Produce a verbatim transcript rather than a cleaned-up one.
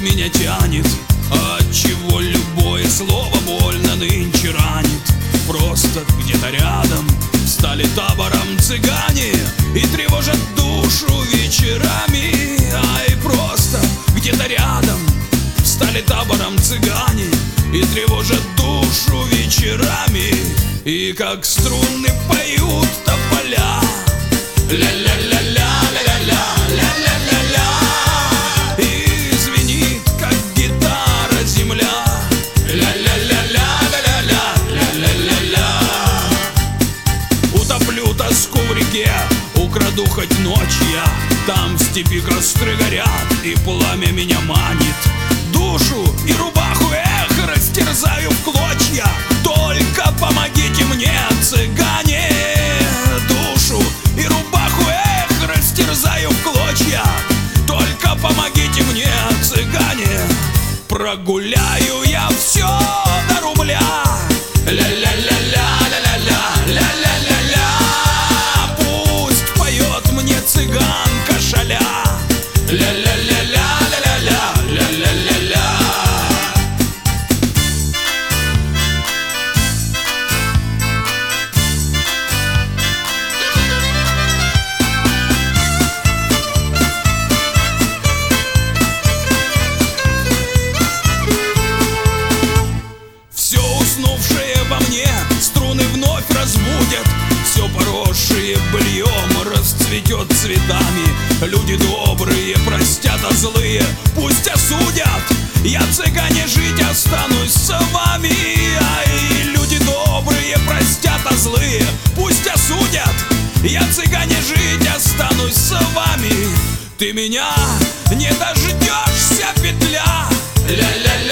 меня тянет, отчего любое слово больно нынче ранит. Просто где-то рядом стали табором цыгане и тревожат душу вечерами. Ай, просто где-то рядом стали табором цыгане и тревожат душу вечерами. И как струны поют тополя, ля-ля-ля-ля, ля-ля-ля, ля-ля-ля-ля. И звенит, как гитара, земля, ля-ля-ля-ля, ля-ля-ля, ля-ля-ля-ля. Утоплю тоску в реке, украду хоть ночь я, там в степи костры горят и пламя меня манит. Душу и рубаху, эх, растерзаю в клочья, только помогите мне, цыгане. Душу и рубаху, эх, растерзаю в клочья, только помогите мне, цыгане. Прогуляю я все до рубля, ля-ля-ля-ля, ля-ля-ля, ля-ля-ля-ля. Пусть поет мне цыганка шаля, ля-ля-ля-ля, ля-ля-ля, ля-ля-ля-ля. Все уснувшее во мне струны вновь разбудят, все поросшее быльем расцветет цветами. Люди добрые простят, а злые пусть осудят. Я, цыгане, жить останусь с вами. Ай, люди добрые простят, а злые пусть осудят. Я, цыгане, жить останусь с вами. Ты меня не дождешься, петля, ля-ля-ля.